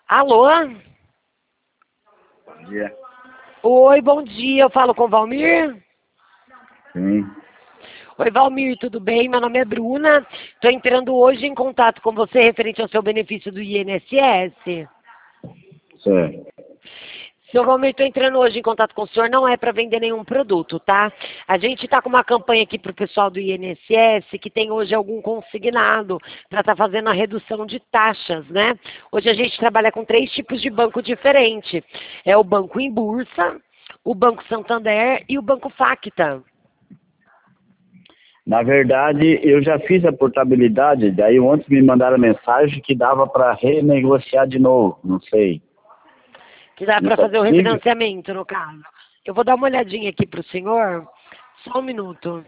Alô? Bom dia. Oi, bom dia. Eu falo com o Valmir? Sim. Oi, Valmir, tudo bem? Meu nome é Bruna. Estou entrando hoje em contato com você referente ao seu benefício do INSS. Certo. Seu Valmir, estou entrando hoje em contato com o senhor, não é para vender nenhum produto, tá? A gente está com uma campanha aqui para o pessoal do INSS que tem hoje algum consignado para estar fazendo a redução de taxas, né? Hoje a gente trabalha com 3 tipos de banco diferentes. É o Banco em Bursa, o Banco Santander e o Banco Facta. Na verdade, eu já fiz a portabilidade, daí ontem me mandaram mensagem que dava para renegociar de novo, não sei. Que dá para Isso é fazer o possível? refinanciamento, no caso. Eu vou dar uma olhadinha aqui para o senhor. Só um minuto.